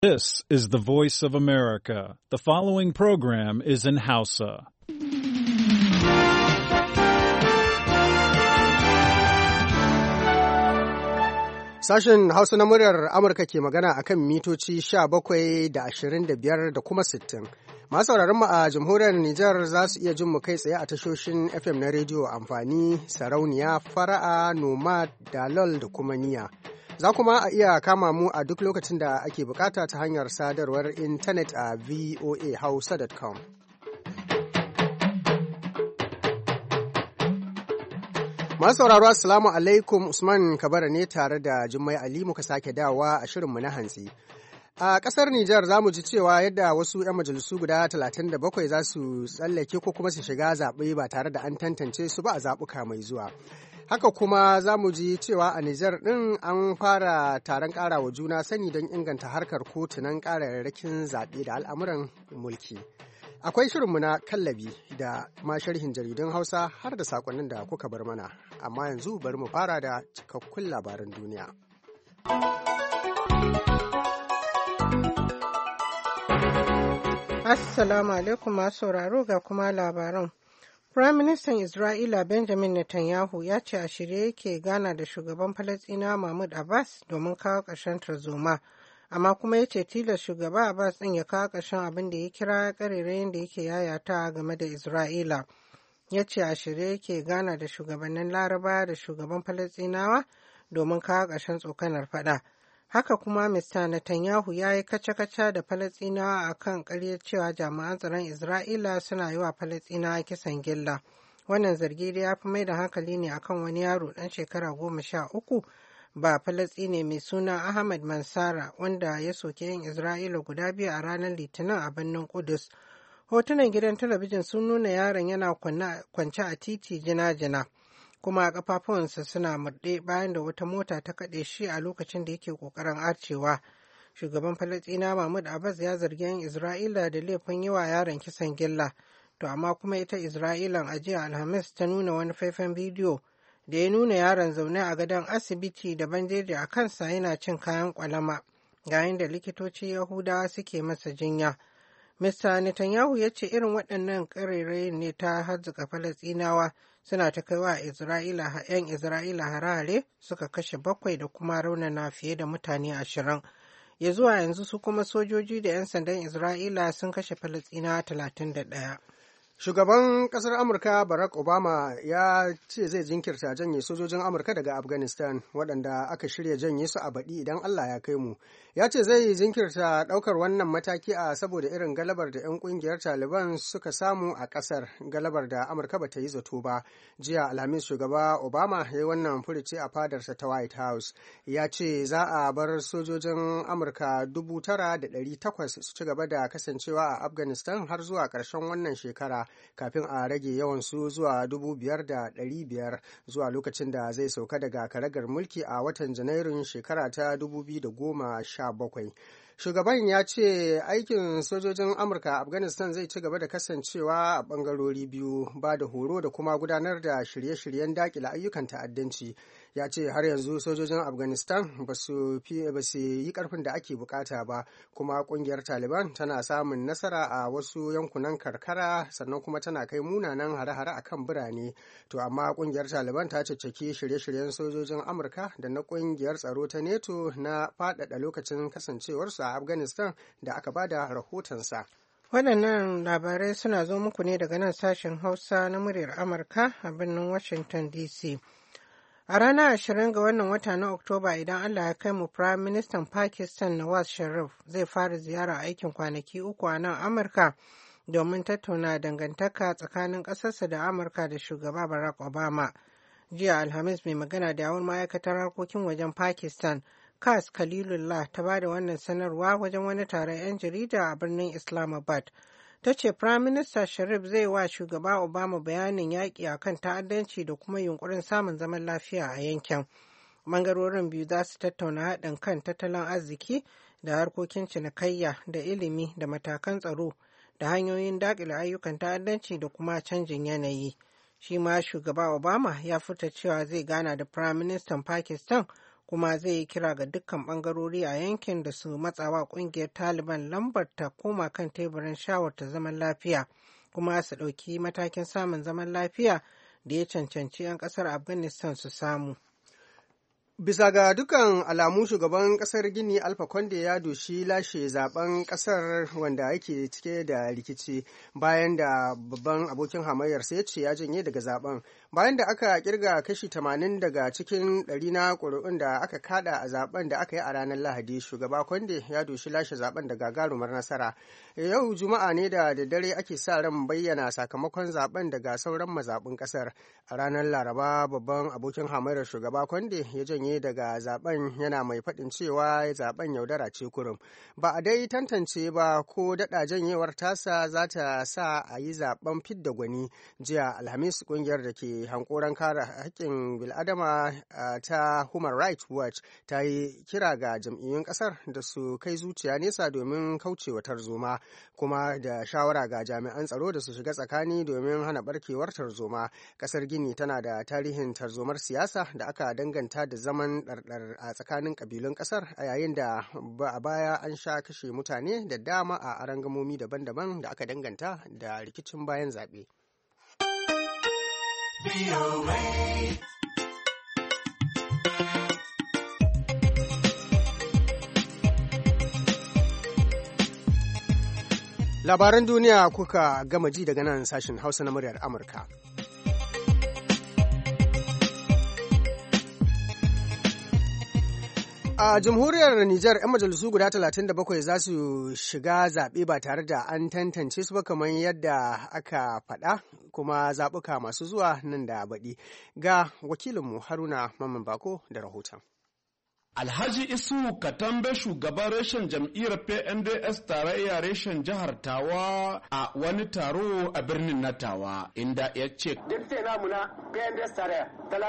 This is the voice of America. The following program is in Hausa. Sashen Hausa na muryar Amurka ke magana akan mitoci 17 da 25 da kuma 60. Masu sauraron mu a jamhuriyar Nijar za su iya jin mu kai tsaye a tashoshin FM na rediyo amfani, sarauniya, fara'a, nomad, dalol da kuma niya. Za kuma a iya kama mu a duk lokacin da ake bukata ta hanyar sadarwar intanet a voahausa.com. Masu sauraro Assalamu alaikum, Usman Kabara ne tare da Jummai Ali muka sake dawowa a shirinmu na hantsi. A ƙasar Nijar za mu ji cewa yadda wasu 'yan majalisu guda 37 za su tsallake ko kuma su shiga zaɓe ba tare da an tantance su ba a zaɓuka mai zuwa. Haka kuma za mu ji cewa a Nijar ɗin an fara taron ƙarawa juna sani don inganta harkar kotunan ƙararrakin zaɓe da al'amuran mulki. Akwai shirinmu na kallabi da ma sharhin jaridun Hausa har da saƙonnin da kuka bar mana. Amma yanzu bari mu fara da cikakkun labaran duniya. Assalamu alaikum masu sauraro ga kuma labaran. Firaministan Isra'ila Benjamin Netanyahu ya ce a shirye yake gana da shugaban Falasɗinawa Mahmud Abbas domin kawo ƙarshen tarzoma, amma kuma ya ce tilas shugaba Abbas ɗin ya kawo ƙarshen abin da ya kira ƙarerayin da yake yayata game da Isra'ila. Ya ce a shirye yake gana da shugabannin Laraba da shugaban Falasɗinawa domin kawo ƙarshen tsokanar faɗa. Haka kuma Mr. Netanyahu ya yi kaca-kaca da Falasɗinawa a kan ƙaryar cewa jami'an tsaron Isra'ila suna yi wa Falasɗinawa kisan gilla. Wannan zargi da ya fi mai da hankali ne akan wani yaro ɗan shekara 13 ba Falasɗine mai suna Ahmad Mansara wanda ya soke yin Isra'ila guda biyu a ranar Litinin a birnin Kudus. Hotunan gidan talabijin sun nuna yaron yana kwance a titi jina-jina. Kuma kafafuwansa suna murɗe bayan da wata mota ta kaɗe shi a lokacin da yake ƙoƙarin arcewa. Shugaban Falasɗina Mahmud Abbas ya zargi 'yan Isra'ila da laifin yi wa yaron kisan gilla, to amma kuma ita Isra'ilan a jiya Alhamis ta nuna wani faifan bidiyo da ya nuna yaron zaune a gadon asibiti da bandeji a kansa yana cin kayan ƙwalama, yayin da likitoci Yahudawa suke masa jinya. Mr. Netanyahu ya ce irin waɗannan ƙarairayin ne ta harzuka Falasɗinawa suna ta kai wa 'yan Isra'ila hare-hare suka kashe 7 da kuma raunana fiye da mutane 20. Ya zuwa yanzu su kuma sojoji da 'yan sandan Isra'ila sun kashe Falasɗinawa 31. Shugaban ƙasar Amurka Barack Obama ya ce zai jinkirta janye sojojin Amurka daga Afghanistan waɗanda aka shirya janye su a baɗi idan Allah ya kai mu. Ya ce zai jinkirta ɗaukar wannan mataki a saboda irin galabar da 'yan ƙungiyar Taliban suka samu a ƙasar, galabar da Amurka ba ta yi zato ba. Jiya Alhamis shugaba Obama ya yi wannan furuci a fadarsa ta White House. Ya ce za a bar sojojin Amurka 9,800 su ci gaba da kasancewa a Afghanistan har zuwa ƙarshen wannan shekara, kafin a rage yawansu zuwa 5,500 zuwa lokacin da zai sauka daga karagar mulki a watan Janairun shekara ta 2017. Shugaban ya ce aikin sojojin Amurka a Afghanistan zai ci gaba da kasancewa a ɓangarori biyu, ba da horo da kuma gudanar da shirye-shiryen daƙile ayyukan ta'addanci. Ya ce har yanzu sojojin Afghanistan ba su yi ƙarfin da ake bukata ba, kuma ƙungiyar Taliban tana samun nasara a wasu yankunan karkara sannan kuma tana kai munanan hare-hare a kan birane. To amma ƙungiyar Taliban ta caccaki shirye-shiryen sojojin Amurka da na ƙungiyar tsaro ta NATO na faɗaɗa lokacin kasancewarsu a Afghanistan da aka bada rahotonsa. Waɗannan labarai suna zo muku ne daga nan sashen Hausa na muryar Amurka a birnin Washington DC. A ranar 20 ga wannan wata na Oktoba idan Allah ya kai mu, Prime Minister Pakistan Nawaz Sharif zai fara ziyara aikin kwanaki 3 a nan Amurka domin tattauna dangantaka tsakanin ƙasarsa da Amurka da shugaba Barack Obama. Jiya Alhamis mai magana da yawun ma'aikatar harkokin wajen Pakistan Kas Khalilullah ta ba da wannan sanarwa wajen wani taron 'yan jarida a birnin Islamabad. Ta ce Prime Minister Sharif zai wa shugaba Obama bayanin yaƙi a kan ta'addanci da kuma yunkurin samun zaman lafiya a yankin. Bangarorin biyu za su tattauna haɗin kan tattalin arziki da harkokin cinikayya da ilimi da matakan tsaro da hanyoyin daƙile ayyukan ta'addanci da kuma canjin yanayi. Shi ma shugaba Obama ya furta cewa zai gana da Prime Minister Pakistan kuma zai yi kira ga dukkan ɓangarori a yankin da su matsawa ƙungiyar Taliban lambar ta koma kan teburin shawarta zaman lafiya, kuma su ɗauki matakin samun zaman lafiya da ya cancanci 'yan ƙasar Afghanistan su samu. Bisa ga dukkan alamu shugaban kasar Gini Alpha Conde ya doshi lashe zaben kasar wanda yake cike da rikici bayan da babban abokin hamayyarsa ya ce ya janye daga zaben. Bayan da aka kirga kashi 80 daga cikin 100 na ƙuri'un da aka kada a zaben da aka yi a ranar Lahadi, shugaba Conde ya doshi lashe zaben da gagarumar nasara. Yau Juma'a ne da daddare ake sa ran bayyana sakamakon zaben daga sauran mazaɓun kasar. A ranar Laraba babban abokin hamayyar shugaba Conde ya janye daga zaben yana mai faɗin cewa zaben yaudara ce kurum. Ba a dai tantance ba ko daɗa janyewar tasa za ta sa a yi zaben fidda gwani. Jiya Alhamis ƙungiyar da ke hankoran kare haƙƙin bil'adama ta Human Rights Watch ta yi kira ga jam'iyyun ƙasar da su kai zuciya nesa domin kaucewa tarzoma, kuma da shawara ga jami'an tsaro da su shiga tsakani domin hana barkewar tarzoma. Ƙasar Gini tana da tarihin tarzomar siyasa da aka danganta da zaman ɗarɗar a tsakanin ƙabilun ƙasar, a yayin da a baya an sha kashe mutane da dama a arangamomi daban-daban da aka danganta da rikicin bayan zaɓe. Labaran duniya kuka gama ji daga nan sashen Hausa na muryar Amurka. A jamhuriyar Nijar, 'yan majalisu guda 37 za su shiga zaɓe ba tare da an tantance su ba kamar yadda aka faɗa, kuma zaɓuka masu zuwa nan da baɗi. Ga wakilinmu Haruna Mamman Bako da rahoton. Alhaji Isu Katambe shugaban reshen jam'iyyar PNDS tarayya reshen jihar Tawa a wani taro a birnin na Tawa, inda ya ce Dukte namu na PNDS tarayya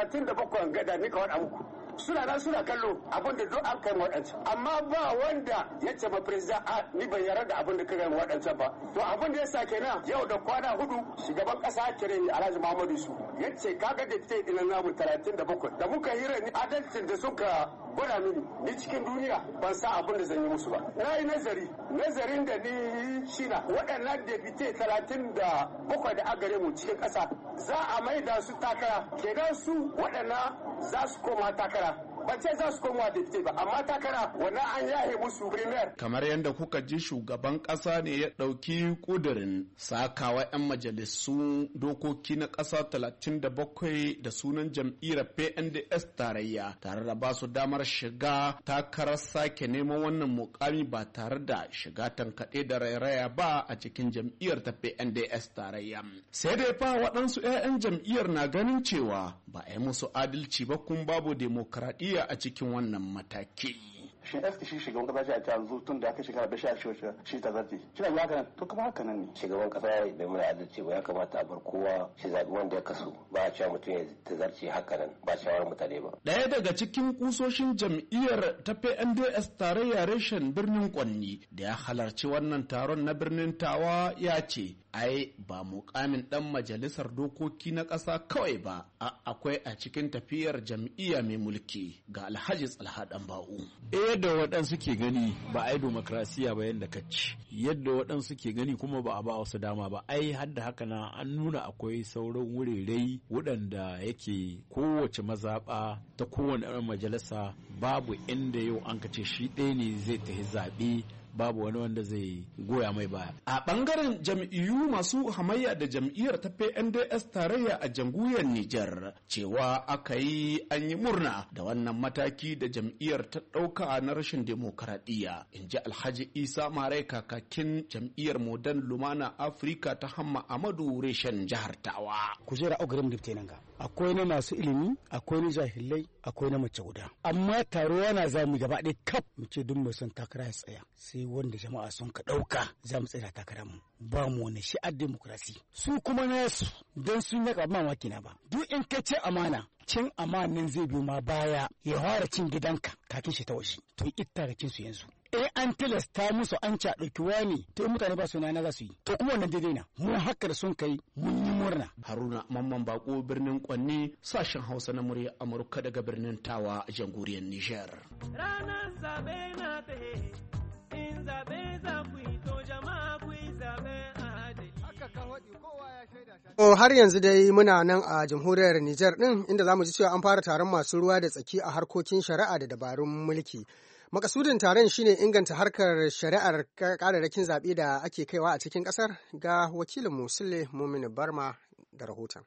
37 gada nika waɗa muku. Suna nan suna kallo abin da duk an kai waɗancan, amma ba wanda ya ce ma president a ni ban yarda da abin da ka gani waɗancan ba. To abin da ya sa kenan yau da kwana 4 shugaban ƙasa kire ni Alhaji Muhammadu Isu ya ce kaga da fite dinan namu 37 da muka hira ni adalcin da suka gwada mini ni cikin duniya ban sa abin da zan yi musu ba. Na yi nazarin da ni shi na waɗannan depute 37 da aka gare mu cikin ƙasa za a maida su takara, kenan su waɗannan za su koma takara. Ba ce za su koma depute ba, amma takara wannan an yahe musu premier. Kamar yadda kuka ji shugaban ƙasa ne ya ɗauki ƙudurin sakawa 'yan majalisu dokoki na ƙasa 37 da sunan jam'iyyar PNDS tarayya, tare da ba su damar shiga takarar sake neman wannan mukami ba tare da shiga tankaɗe da rairaya ba a cikin jam'iyyar ta PNDS tarayya. Sai dai fa waɗansu 'ya'yan jam'iyyar na ganin cewa ba a yi musu adalci ba, kun babu demokradiyya a cikin wannan mataki. Shi eski shi shugaban kasa shi a yanzu tun da aka shekara da shi ta zarce kina ya haka nan to kuma haka nan ne shugaban kasa bai mai adalci ba, ya kamata a bar kowa shi zabi wanda ya kaso, ba a cewa mutum ya ta zarce haka nan ba shawarar mutane ba. Daya daga cikin kusoshin jam'iyyar ta PNDS tarayya reshen birnin Kwanni da ya halarci wannan taron na birnin Tawa ya ce ai ba mukamin dan majalisar dokoki na ƙasa kawai ba, akwai a cikin tafiyar jam'iyya mai mulki. Ga Alhaji Tsalha Ba'u. Yadda waɗansu ke gani ba a yi demokrasiya ba yadda kaci, yadda waɗansu ke gani kuma ba a ba wasu dama ba, ai hadda haka na an nuna akwai sauran wurirai waɗanda yake kowace mazaɓa ta kowane ɗan majalisa babu inda yau an kace shi ɗaya ne zai tafi zaɓe, babu wani wanda zai goya mai baya. A ɓangaren jam'iyyu masu hamayya da jam'iyyar ta PNDS tarayya a jamhuriyar Nijar, cewa aka yi an yi murna da wannan mataki da jam'iyyar ta ɗauka na rashin demokaradiyya, in ji Alhaji Isa Marai kakakin jam'iyyar Modern Lumana Afirka ta Hamma Amadu reshen jihar Tawa. Kujera ogarim dipte nan ga. Akwai na masu ilimi, akwai na jahilai, akwai na mace guda. Amma taro yana zamu gaba ɗaya kaf mu ce duk mai son takara ya tsaya. Sai wanda jama'a sun ka ɗauka za mu tsaya takarar mu, ba mu wani shi'ar demokrasi. Su kuma nasu don sun yaka mamaki na ba. Duk in ka ce amana, cin amanan zai biyo ma baya ya fara cin gidanka kakin shi ta waje. To ita da su yanzu. an tilasta musu an ci a ɗauki wani to mutane ba su na za su yi to kuma wannan daidai na mu haka da sun kai mun yi murna. Haruna Mamman Bako birnin Kwanni sashen Hausa na murya Amurka daga birnin Tawa a jamhuriyar Nijar. Ranar zabe na tahe in zabe za ku yi to jama'a ku yi zabe adali. Har yanzu dai muna nan a jamhuriyar Nijar ɗin inda za mu ji cewa an fara taron masu ruwa da tsaki a harkokin shari'a da dabarun mulki. Makasudin taron shine inganta harkar shari'ar kararrakin zaɓe da ake kaiwa a cikin ƙasar ga wakilin Musule Mumini Barma da rahoton.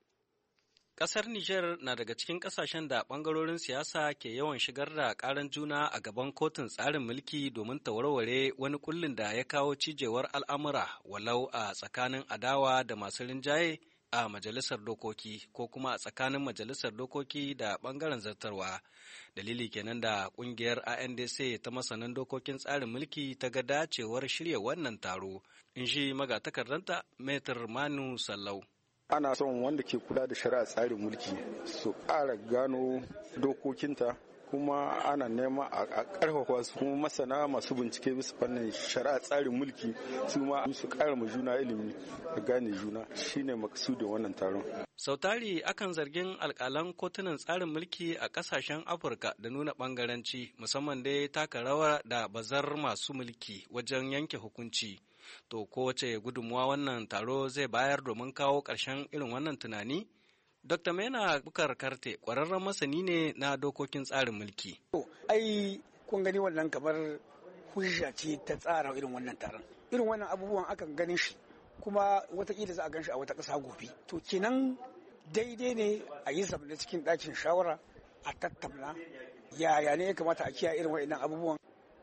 Ƙasar Nijar na daga cikin ƙasashen da ɓangarorin siyasa ke yawan shigar da ƙaran juna a gaban kotun tsarin mulki domin ta warware wani kullin da ya kawo cijewar al'amura walau a tsakanin adawa da masu rinjaye a majalisar dokoki ko kuma a tsakanin majalisar dokoki da ɓangaren zartarwa. Dalili kenan da ƙungiyar ANDC ta masanan dokokin tsarin mulki ta ga dacewar shirya wannan taro, in shi magatakardanta Metir Manu Sallau. Ana son wanda ke kula da shari'a tsarin mulki su ƙara gano dokokinta kuma ana nema a ƙarfafa su kuma masana masu bincike bisa fannin shari'a tsarin mulki su ma su ƙara ma juna ilimi da gane juna shine makasudin wannan taron. Sautari akan zargin alƙalan kotunan tsarin mulki a ƙasashen Afirka da nuna ɓangaranci musamman dai taka rawar da bazar masu mulki wajen yanke hukunci. To kowace gudunmuwa wannan taro zai bayar domin kawo ƙarshen irin wannan tunani? Dr. Mena Bukar Karte ƙwararren masani ne na dokokin tsarin mulki. Ai, kun gani wannan kamar hujja ce ta tsara irin wannan taron. Irin wannan abubuwan akan ganin shi kuma watakila za a gan shi a wata ƙasa gobe. To kenan daidai ne a yi zamana cikin ɗakin shawara a tattauna yaya ne ya kamata a kiyaye irin waɗannan abubuwan.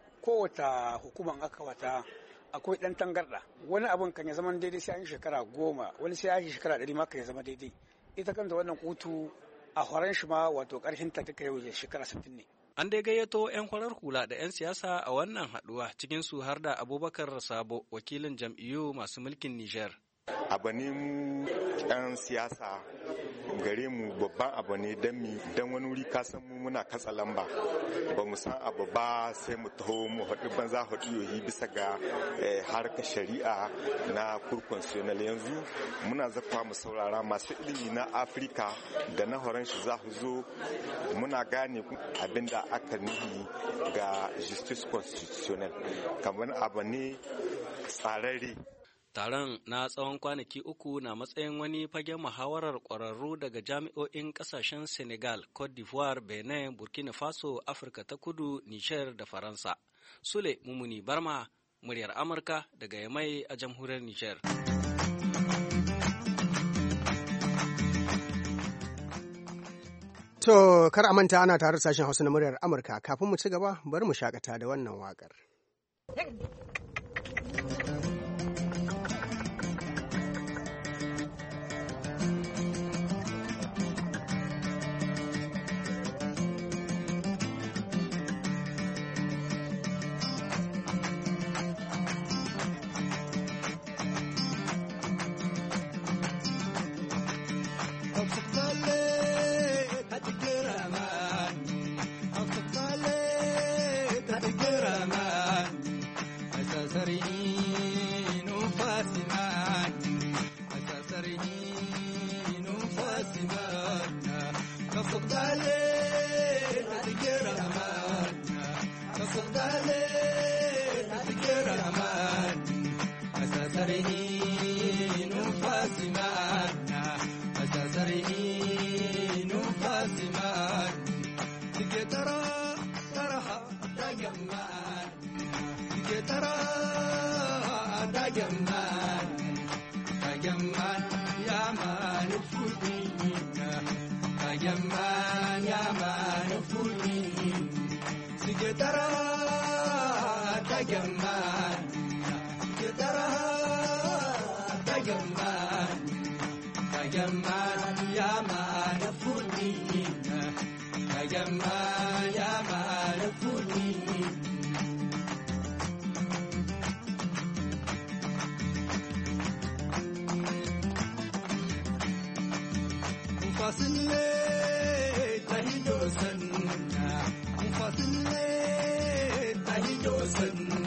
Kowata hukumar aka wata akwai ɗan tangarɗa wani abun kan ya zama daidai sai an yi shekara 10 wani sai an yi shekara 100 ma kan ya zama daidai ita kanta wannan kotu a horon shi ma wato ƙarshen ta duka yau shekara 60 ne. An dai gayyato 'yan kwarar hula da 'yan siyasa a wannan haɗuwa cikin su har da Abubakar Sabo wakilin jam'iyyu masu mulkin Nijar. Abu ne mu 'yan siyasa gare mu babban abu ne don wani wuri kasan mu muna katsa lamba ba mu san abu ba sai mu taho mu haɗu banza haɗu yoyi bisa ga harkar shari'a na kurkonsional yanzu muna zafa mu saurara masu ilimi na Afirka da na horon shi za su zo muna gane abin da aka nihi ga justice constitutional kamar abu ne tsararre. Taron na tsawon kwanaki 3 na matsayin wani fagen muhawarar ƙwararru daga jami'o'in ƙasashen Senegal, Cote d'Ivoire, Benin, Burkina Faso, Afirka ta Kudu, Nijar da Faransa. Sule Mumuni Barma, muryar Amurka daga Yamai a jamhuriyar Nijar. To, kar a manta ana tare da sashen Hausa na muryar Amurka. Kafin mu ci gaba, bari mu shakata da wannan waƙar. Fasile, tahido sanna,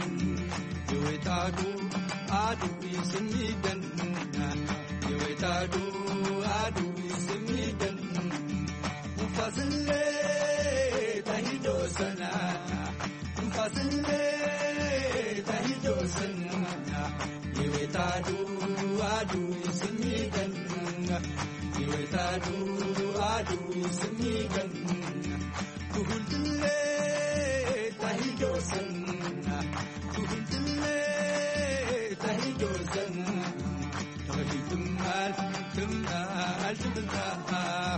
yawaitado adu ismidan yawaitado adu ismidan mufasile tahido sana mufasile tahido sana yawaitado adu ismidan yawaitado adu ismidan kuhultile tahido sana kuhultile tahido sana tumal tumal tumal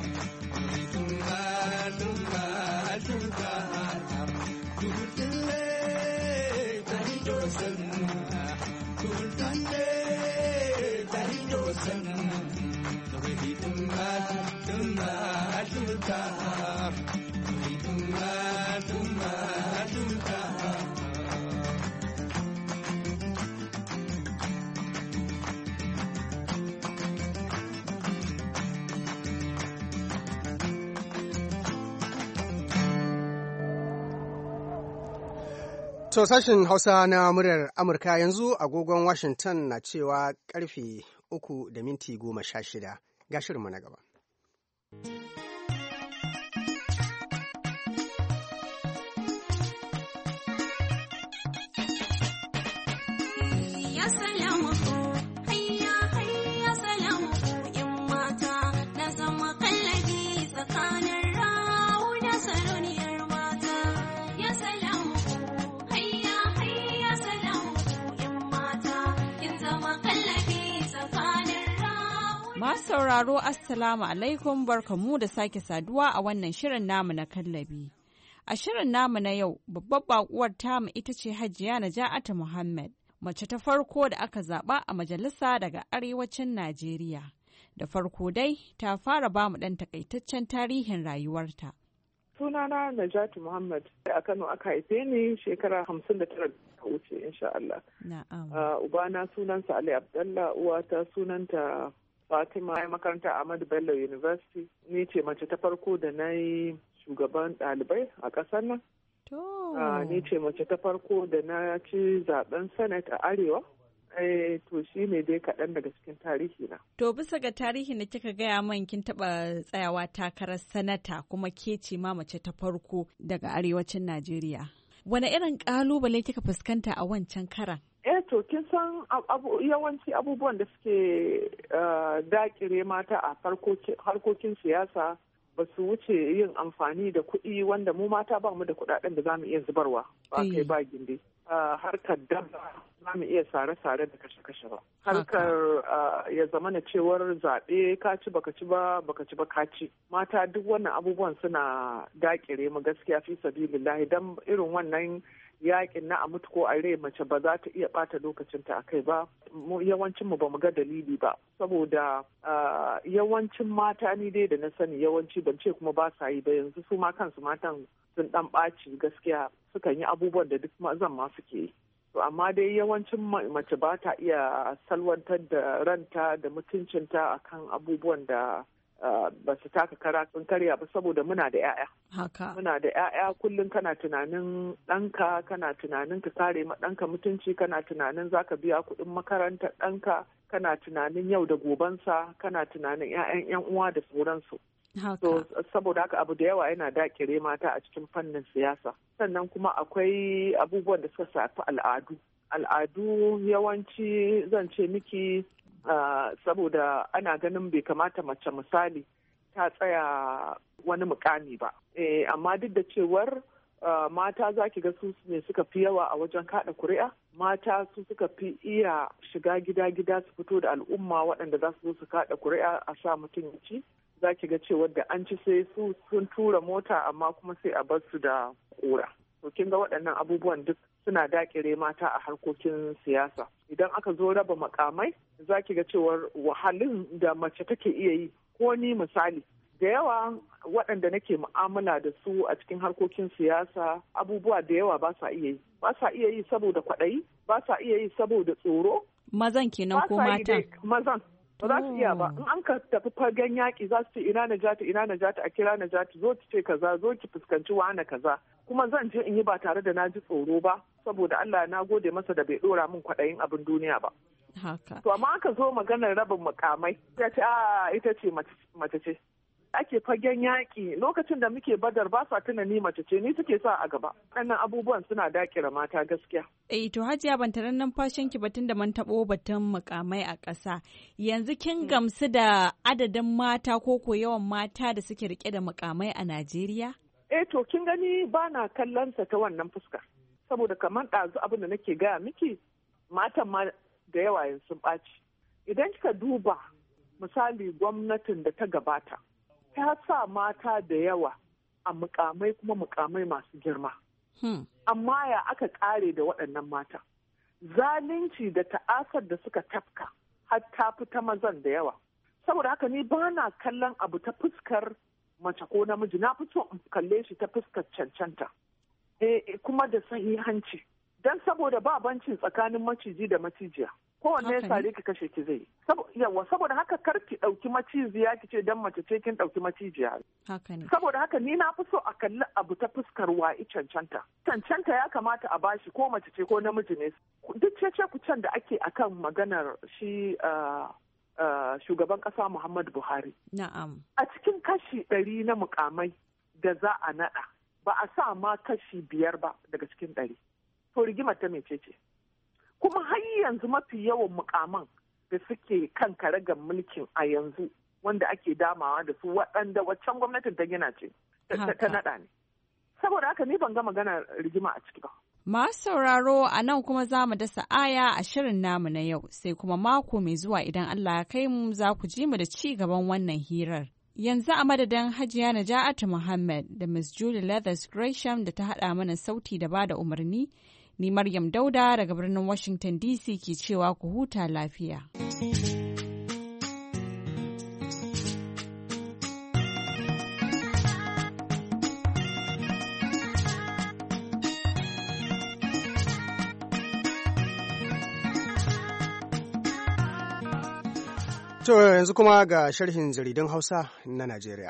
tumal tumal kuhultile tahido sana kuhultile tahido sana tumal tumal tumal To sashen Hausa na muryar Amurka yanzu agogon Washington na cewa karfe 3:16 ga shirinmu na gaba. Masu sauraro Assalamu alaikum barkamu da sake saduwa a wannan shirin namu na kallabi. A shirin namu na yau babbar bakuwar tamu ita ce Hajiya Naja'atu Muhammad, mace ta farko da aka zaba a majalisa daga arewacin Najeriya. Da farko dai ta fara ba mu ɗan takaitaccen tarihin rayuwarta. Sunana Naja'atu Muhammad, a Kano aka haife ni shekara 59 ta wuce insha Allah. Na'am. Ubana sunansa Ali Abdallah, uwata sunanta Fatima, ya makaranta Ahmadu Bello University. Ni ce mace ta farko da na yi shugaban ɗalibai a ƙasar nan. Ni ce mace ta farko da na ci zaben Senate a Arewa. To shi ne dai kaɗan daga cikin tarihi na. To bisa ga tarihin da kika gaya man kin taɓa tsayawa takarar sanata kuma ke ce ma mace ta farko daga arewacin Najeriya. Wane irin ƙalubale kika fuskanta a wancan karan? To kin san yawanci abubuwan da suke dakire mata a harkokin siyasa ba su wuce yin amfani da kuɗi wanda mu mata ba mu da kuɗaɗen da za mu iya zubarwa ba kai ba gindi. Harkar dabba za mu iya sare-sare da kashe-kashe ba. Harkar ya zama na cewar zaɓe ka ci baka ci ba ka ci. Mata duk wannan abubuwan suna dakire mu gaskiya fi sabilillahi dan irin wannan yakin na a mutu ko a rai mace ba za ta iya bata lokacinta a kai ba. Yawancin mu ba mu ga dalili ba saboda yawancin mata ni dai da na sani yawanci ban ce kuma ba sa yi ba, yanzu su ma kansu matan sun dan ɓaci gaskiya, sukan yi abubuwan da duk mazan ma suke yi. To amma dai yawancin mace ba ta iya salwantar da ranta da mutuncinta akan abubuwan da ba su taka kara sun karya ba saboda muna da 'ya'ya. Muna da 'ya'ya kullum kana tunanin ɗanka, kana tunanin ka kare ma ɗanka mutunci, kana tunanin zaka biya kuɗin makarantar ɗanka, kana tunanin yau da gobensa, kana tunanin 'ya'yan 'yan uwa da sauransu. So, saboda haka abu da yawa yana dakire mata a cikin fannin siyasa. Sannan kuma akwai abubuwan da suka shafi al'adu. Al'adu yawanci zan ce miki saboda ana ganin bai kamata mace misali ta tsaya wani mukami ba. Amma duk da cewar mata za ki ga su ne suka fi yawa a wajen kaɗa kuri'a. Mata su suka fi iya shiga gida-gida su fito da al'umma waɗanda za su zo su kaɗa kuri'a a sa mutum ya ci. Za ki ga cewar da an ci sai su sun tura mota amma kuma sai a bar su da ƙura. To kin ga waɗannan abubuwan duk suna dakire mata a harkokin siyasa. Idan aka zo raba makamai za ki ga cewar wahalin da mace take iya yi, ko ni misali da yawa waɗanda nake mu'amala da su a cikin harkokin siyasa abubuwa da yawa ba sa iya yi. Ba sa iya yi saboda kwaɗayi, ba sa iya yi saboda tsoro. Mazan kenan ko matan? Mazan. Ba za su iya ba. In an ka tafi fagen yaƙi za su ce ina Najatu a kira Najatu zo ki ce kaza, zo ki fuskanci wane kaza. kuma zan je in yi ba tare da na ji tsoro ba, saboda Allah na gode masa da bai ɗora min kwaɗayin abin duniya ba. Haka. To amma aka zo maganar rabin mukamai, ya ce ita ce mace ce. Ake fagen yaƙi lokacin da muke Badar ba sa tuna ni mace ce, ni suke sa a gaba. Ɗannan abubuwan suna daƙira mata gaskiya. To Hajiya ban taron numfashin ki batun da man taɓo batun mukamai a ƙasa. Yanzu kin gamsu da adadin mata ko yawan mata da suke rike da mukamai a Najeriya? To kin gani ba na kallon sa ta wannan fuska. Saboda kamar ɗazu abin da nake gaya miki, matan ma da yawa yanzu sun ɓaci. Idan kika duba misali gwamnatin da ta gabata, ta sa mata da yawa a mukamai kuma mukamai masu girma. Amma ya aka ƙare da waɗannan mata. Zalunci da ta'asar da suka tafka har ta fi ta mazan da yawa. Saboda haka ni ba na kallon abu ta fuskar mace ko namiji, na fi so in kalle shi ta fuskar cancanta. Kuma da sahihanci. Don saboda ba bancin tsakanin maciji da macijiya. Kowanne ya sare ki kashe ki zai. Saboda haka kar ki ɗauki maciziya ki ce dan mace ce kin ɗauki macijiya. Saboda haka ni na fi so a kalli abu ta fuskar wa'i cancanta. Cancanta ya kamata a bashi ko mace ce ko namiji ne. Duk cece kucen da ake akan maganar shi shugaban ƙasa Muhammadu Buhari. Na'am. A cikin kashi 100 na mukamai da za a naɗa ba a sa ma kashi 5 ba daga cikin 100. To rigimar ta mecece? Kuma har yanzu mafi yawan mukaman da suke kan karagar mulkin a yanzu wanda ake damawa da su waɗanda waccan gwamnatin ta gina ce ta naɗa ne. Saboda haka ni ban ga magana rigima a ciki ba. Masu sauraro a nan kuma za mu dasa aya a shirin namu na yau sai kuma mako mai zuwa idan Allah ya kai mu za ku ji mu da ci gaban wannan hirar. Yanzu a madadin Hajiya Naja'atu Muhammad da Miss Julie Leathers Gresham da ta haɗa mana sauti da bada umarni. Ni Maryam Dauda daga birnin Washington DC ke cewa ku huta lafiya. To yanzu kuma ga sharhin jaridun Hausa na Najeriya.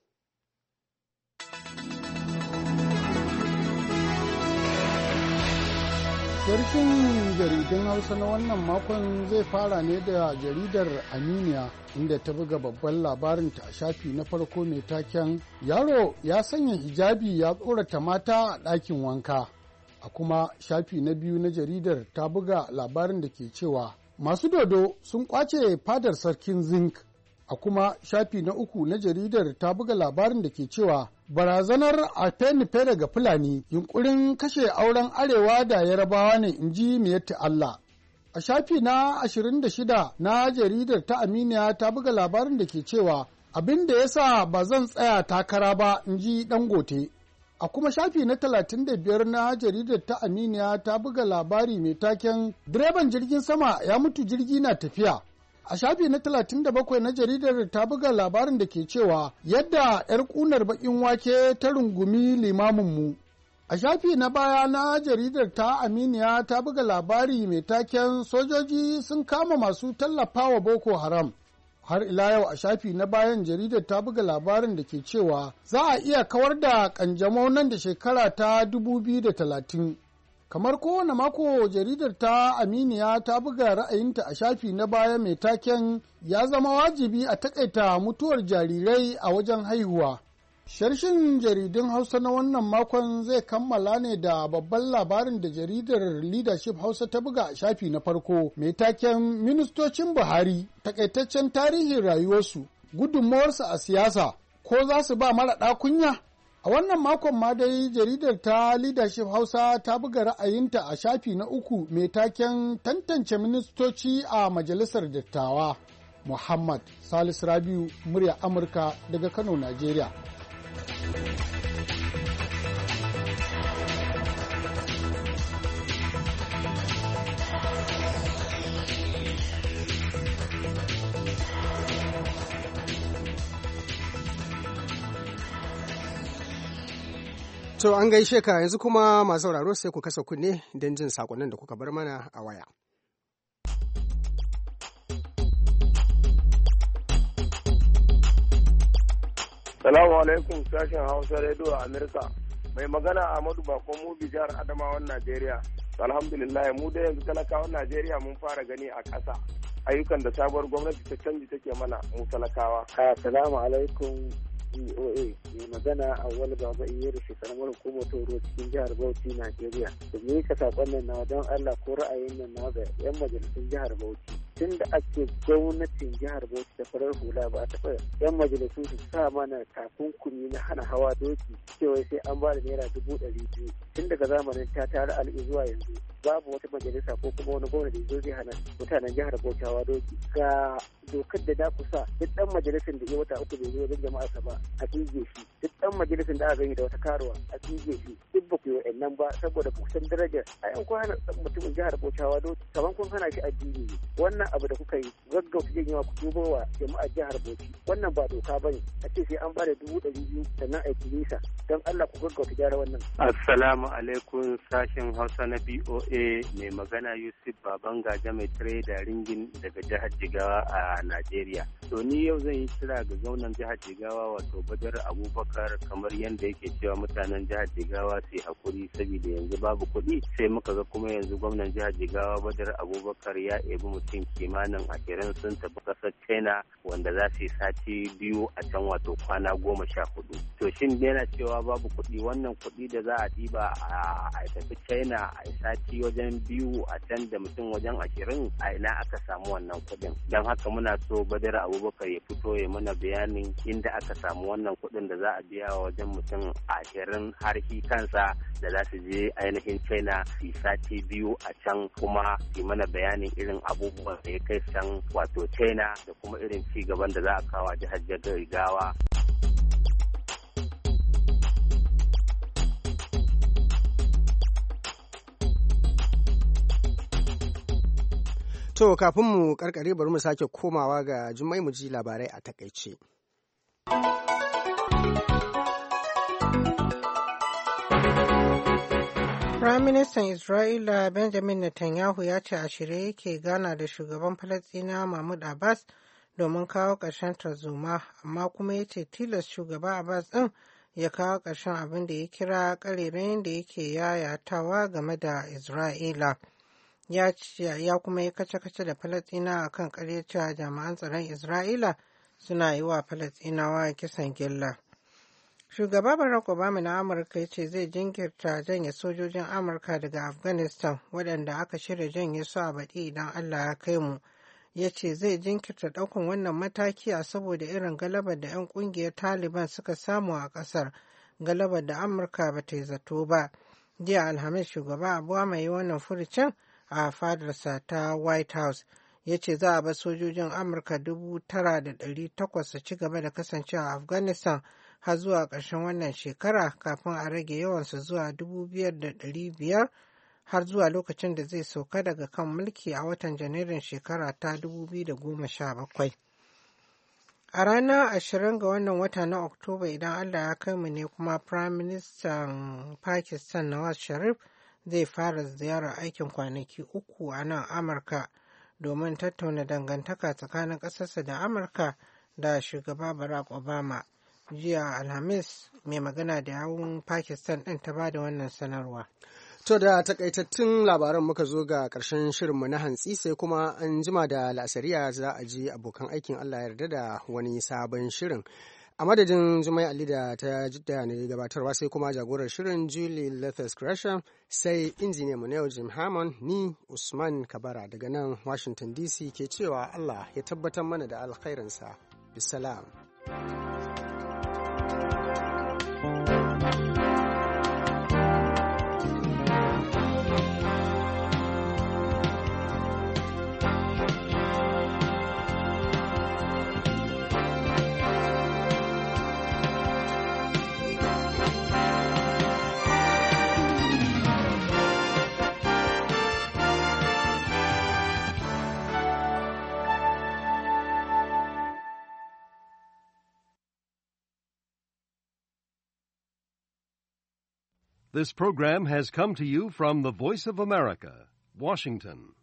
Sharhin jaridun Hausa na wannan makon zai fara ne da jaridar Aminiya inda ta buga babban labarinta a shafi na farko mai taken yaro ya sanya hijabi ya tsorata mata a ɗakin wanka. A kuma shafi na biyu na jaridar ta buga labarin da ke cewa masu dodo sun kwace fadar sarkin zinc. A kuma shafi na uku na jaridar ta buga labarin da ke cewa barazanar Afenife daga Fulani yunkurin kashe auren arewa da Yarabawa ne in ji Miyetti Allah. A shafi na 26 na jaridar ta Aminiya ta buga labarin da ke cewa abin da ya sa ba zan tsaya takara ba in ji Dangote. A kuma shafi na 35 na jaridar ta Aminiya ta buga labari mai taken direban jirgin sama ya mutu jirgi na tafiya. A shafi na 37 na jaridar ta buga labarin da ke cewa yadda 'yar ƙunar baƙin wake ta rungumi limaminmu. A shafi na baya na jaridar ta Aminiya ta buga labari mai taken sojoji sun kama masu tallafawa Boko Haram. Har ila yau a shafi na bayan jaridar ta buga labarin da ke cewa za a iya kawar da ƙanjamau nan da shekara ta 2030. Kamar kowane mako jaridar ta Aminiya ta buga ra'ayinta a shafi na baya mai taken ya zama wajibi a takaita mutuwar jarirai a wajen haihuwa. Sharshin jaridun Hausa na wannan makon zai kammala ne da babban labarin da jaridar Leadership Hausa ta buga a shafi na farko mai taken ministocin Buhari takaitaccen tarihin rayuwarsu gudunmawarsu a siyasa ko za su ba mara kunya. A wannan makon ma dai jaridar ta Leadership Hausa ta buga ra'ayinta a shafi na uku mai taken tantance ministoci a Majalisar Dattawa. Muhammad Salisu Rabiu, murya Amurka daga Kano, Najeriya. To an gaishe ka yanzu kuma masu sauraro sai ku kasa kunne don jin sakonnin da kuka bar mana a waya. Salamu alaikum sashen Hausa Radio Amerika. Mai magana Ahmadu Bako Mubi jihar Adamawan Najeriya. Alhamdulillah mu da yanzu talakawan Najeriya mun fara gani a ƙasa. Ayyukan da sabuwar gwamnati ta canji take mana mu talakawa. Assalamu alaikum BOA. Mai magana Awwal Baba Iyere shekarar hukumar Toro cikin jihar Bauchi Najeriya. Da ne ka sakon nan na don Allah ko ra'ayin nan na ga 'yan majalisun jihar Bauchi. Tun da ake gwamnatin jihar Bauchi da farar hula ba a taɓa 'yan majalisu su sa mana takunkumi na hana hawa doki cewa sai an ba da naira 200,000 tun daga zamanin ta tare al'i zuwa yanzu babu wata majalisa ko kuma wani gwamnati da zai hana mutanen jihar Bauchi hawa doki ga dokar da da kusa duk dan majalisar da ya wata uku bai zo wajen jama'a ba a tsige shi duk dan majalisar da aka gani da wata karuwa a tsige shi duk ba ku yi wa'annan ba saboda kusan daraja a yan kun hana mutumin jihar Bauchi hawa doki kaman kun hana shi addini wannan abu da kuka yi gaggauta janyewa ku dubo wa jama'ar jihar Bauchi wannan ba doka bane a ce sai an ba da 200,000 sannan a yi nisa don Allah ku gaggauta gyara wannan. Assalamu alaikum sashen Hausa na BOA mai magana Yusuf Babangaja mai trader ringin daga jihar Jigawa a Najeriya. To ni yau zan yi kira ga gwamnan jihar Jigawa wato Badar Abubakar kamar yadda yake cewa mutanen jihar Jigawa su yi hakuri saboda yanzu babu kuɗi sai muka ga kuma yanzu gwamnan jihar Jigawa Badar Abubakar ya ebi mutum kimanin 20 sun tafi ƙasar China wanda za su yi sati 2 a can wato kwana 14. To shin yana cewa babu kuɗi wannan kuɗi da za a ɗiba a tafi China a sati wajen 2 a can da mutum wajen 20 a ina aka samu wannan kuɗin. Don haka muna so Badar Abubakar ya fito ya mana bayanin inda aka samu wannan kuɗin da za a biya wajen mutum 20 har shi kansa da za su je ainihin China su sati 2 a can kuma su mana bayanin irin abubuwan da ya kai can wato China da kuma irin ci gaban da za a kawo a jihar Jigawa. To kafin mu karkare bari mu sake komawa ga Jummai mu ji labarai a takaice. Firaministan Isra'ila Benjamin Netanyahu ya ce a shirye yake gana da shugaban Falasɗinawa Mahmud Abbas domin kawo ƙarshen tarzoma, amma kuma ya ce tilas shugaba Abbas ɗin ya kawo ƙarshen abin da ya kira ƙarerayin da yake yayatawa game da Isra'ila. Ya kuma yi kace-kace da Falasɗinawa kan ƙarya cewa jami'an tsaron Isra'ila suna yi wa Falasɗinawa kisan gilla. Shugaba Barack Obama na Amurka ya ce zai jinkirta janye sojojin Amurka daga Afghanistan waɗanda aka shirya janye su a baɗi idan Allah ya kai mu. Ya ce zai jinkirta ɗaukan wannan mataki a saboda irin galabar da 'yan ƙungiyar Taliban suka samu a ƙasar, galabar da Amurka ba ta yi zato ba. Jiya Alhamis shugaba Obama yi wannan furucin a fadarsa ta White House. Ya ce za a bar sojojin Amurka 9,800 su ci gaba da kasancewa a Afghanistan har zuwa ƙarshen wannan shekara kafin a rage yawansu zuwa 2,500 har zuwa lokacin da zai sauka daga kan mulki a watan Janairun shekara ta 2017. A ranar 20 ga wannan wata na Oktoba idan Allah ya kai mu ne kuma Prime Minister Pakistan Nawaz Sharif zai fara ziyarar aikin kwanaki 3 a nan Amurka domin tattauna dangantaka tsakanin ƙasarsa da Amurka da shugaba Barack Obama. Jiya Alhamis mai magana da yawun Pakistan ɗin ta ba da wannan sanarwa. To da takaitattun labaran muka zo ga ƙarshen shirinmu na hantsi sai kuma an jima da la'asariya za a ji abokan aikin Allah yarda da wani sabon shirin. A madadin Jumai Ali da ta jidda ne gabatarwa sai kuma jagorar shirin Julie Lethers Gresham sai injiniya mu yau Jim Hammond ni Usman Kabara daga nan Washington DC ke cewa Allah ya tabbatar mana da alkhairinsa. Bisalam. This program has come to you from the Voice of America, Washington.